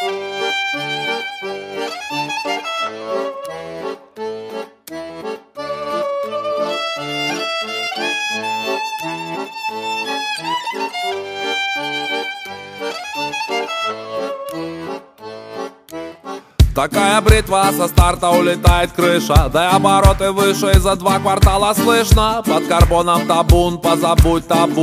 Такая бритва, со старта улетает крыша, да и обороты выше, и за 2 квартала слышно. Под карбоном табун, позабудь табу.